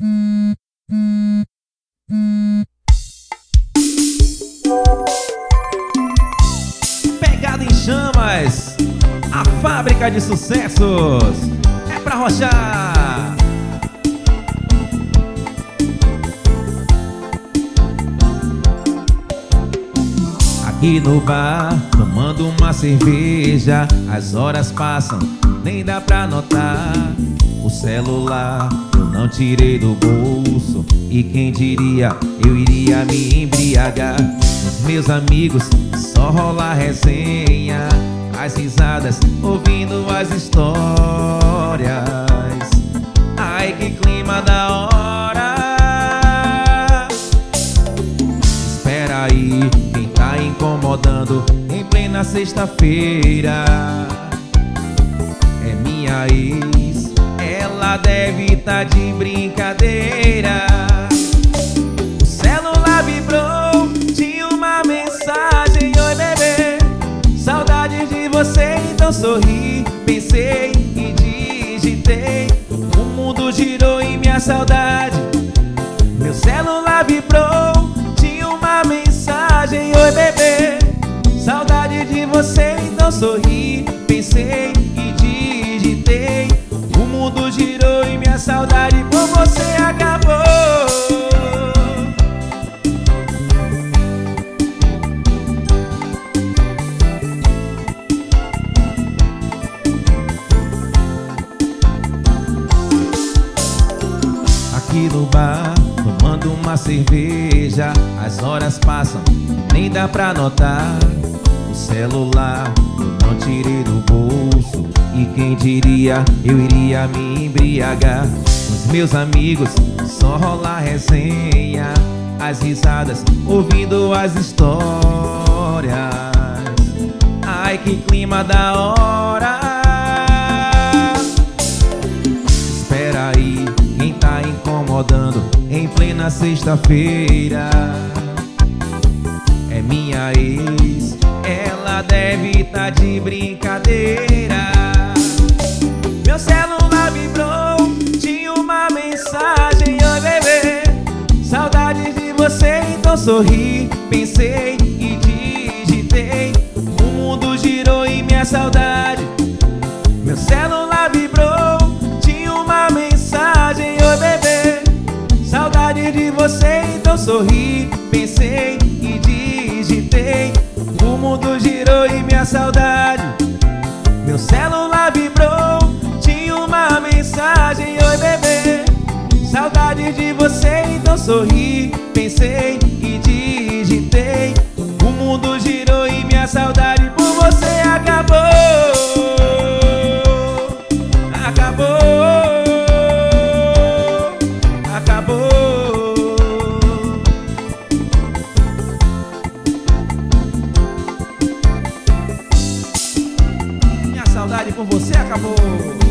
Pegada em Chamas, a fábrica de sucessos. É pra arrochar. Aqui no bar, tomando uma cerveja, as horas passam, nem dá pra notar. O celular eu não tirei do bolso, e quem diria eu iria me embriagar. Os meus amigos, só rola resenha, as risadas, ouvindo as histórias. Ai, que clima da hora. Espera aí, quem tá incomodando em plena sexta-feira é minha ex, ela deve tá de brincadeira. O celular vibrou, tinha uma mensagem: oi bebê, saudade de você, então sorri. Pensei e digitei, o mundo girou em minha saudade. Meu celular vibrou, tinha uma mensagem: oi bebê, saudade de você, então sorri. Pensei e digitei, o mundo girou e minha saudade por você acabou. Aqui no bar, tomando uma cerveja, as horas passam, nem dá pra notar. O celular eu não tirei do bolso, e quem diria eu iria me embriagar. Os meus amigos, só rola resenha, as risadas, ouvindo as histórias. Ai, que clima da hora. Espera aí, quem tá incomodando em plena sexta-feira é minha ex, ela deve tá de brincadeira. Meu celular vibrou, tinha uma mensagem: oi bebê, saudade de você, então sorri. Pensei e digitei, o mundo girou em minha saudade. Meu celular vibrou, tinha uma mensagem: oi bebê, saudade de você, então sorri. Pensei e digitei, o mundo girou em minha saudade. Meu celular vibrou, tinha uma mensagem: oi bebê, saudade de você, então sorri. Pensei e digitei, o mundo girou e minha saudade por você acabou. Acabou, acabou. Minha saudade por você acabou.